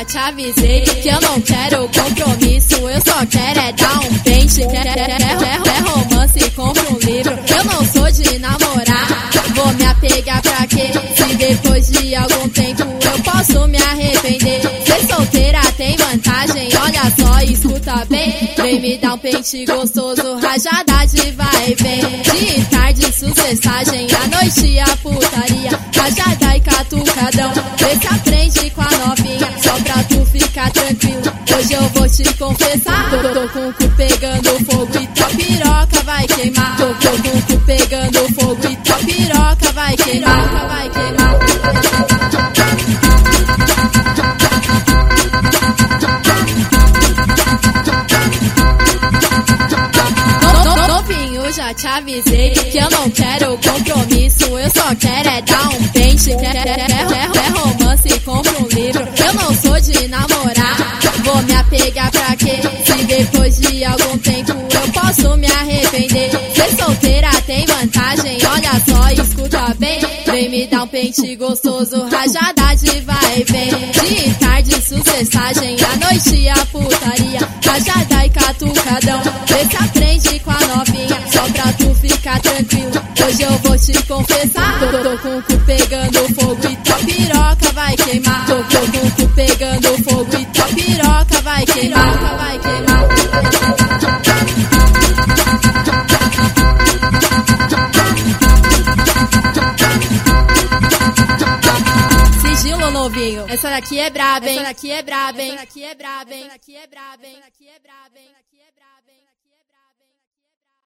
te avisei que eu não quero compromisso, eu só quero é dar um pente. Quer romance, compra um livro. Eu não sou de namorar, vou me apegar pra quê? Se depois de algum tempo eu posso me arrepender. Ser solteira tem vantagem, olha só, escuta bem. Vem me dar um pente gostoso, rajada de vai e vem. De tarde, sucessagem, à noite a putaria, rajada e catucadão. Vê se aprende com a novinha, só pra tu ficar tranquilo. Hoje eu vou te confessar, tô com o cu pegando fogo e tua piroca vai queimar. Tô com o cu pegando fogo e tua piroca vai queimar, vai queimar. Novinho, já te avisei que eu não quero compromisso, eu só quero é dar um pente. Quer romance, compra um livro. Eu não sou de namorar, vou me apegar pra quê? Se depois de algum tempo eu posso me arrepender. Ser solteira tem vantagem, olha só, escuta bem. Vem me dar um pente gostoso, rajada de vai e vem. De tarde, sucessagem, à noite a putaria, rajada e catucadão. Vê se aprende com a novinha, só pra tu ficar tranquilo. Hoje eu vou te confessar, tô com o cu pegando fogo e tua piroca vai queimar. Tô com o cu pegando fogo e tua piroca vai queimar, vai queimar. Sigilo, novinho, essa daqui é braba, hein? Essa daqui é braba, hein? Essa daqui é braba, hein? Essa daqui é braba, hein? Essa daqui é braba, hein? Essa daqui é braba, hein?